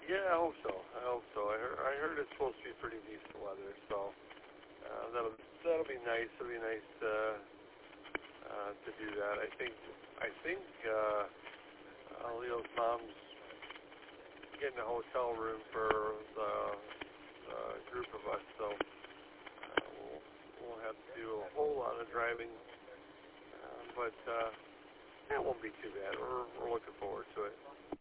Yeah, I hope so. I heard it's supposed to be pretty decent weather, so that'll be nice. It'll be nice to do that. I think Leo's mom's getting a hotel room for the group of us, so we'll have to do a whole lot of driving, but it won't be too bad. We're looking forward to it.